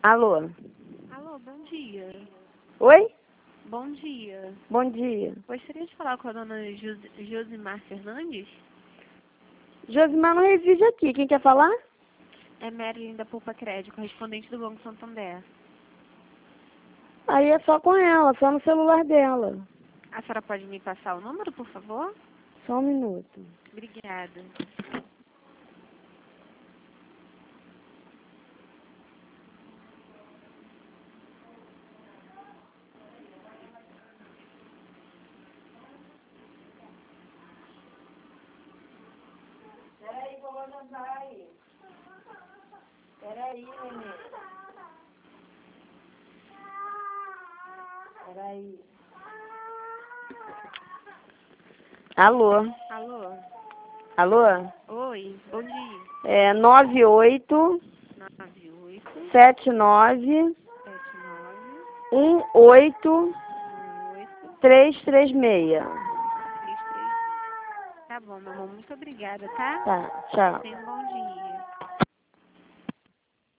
Alô? Alô, bom dia. Oi? Bom dia. Bom dia. Gostaria de falar com a dona Josimar Fernandes? Josimar não reside aqui. Quem quer falar? É Marilyn da Poupa Crédito, correspondente do Banco Santander. Aí é só com ela, só no celular dela. A senhora pode me passar o número, por favor? Só um minuto. Obrigada. Peraí, vovó já vai. Peraí, neném. Peraí. Alô? Alô? Alô? Oi, bom dia. É 98 98 79 79 18 18 336. 33. Tá bom, meu amor. Muito obrigada, tá? Tá, tchau. Tenha um bom dia.